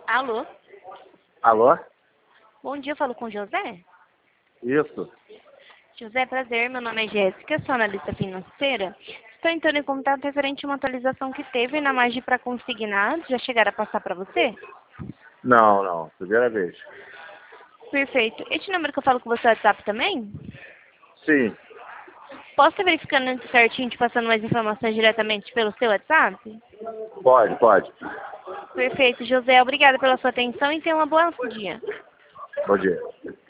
Alô? Alô? Bom dia, eu falo com o José? Isso. José, prazer, meu nome é Jéssica, sou analista financeira. Estou entrando em contato referente a uma atualização que teve na Magi para consignados. Já chegaram a passar para você? Não. Primeira vez. Perfeito. Este número que eu falo com você é WhatsApp também? Sim. Posso estar verificando certinho, te passando mais informações diretamente pelo seu WhatsApp? Pode. Perfeito, José. Obrigada pela sua atenção e tenha uma boa dia. Bom dia.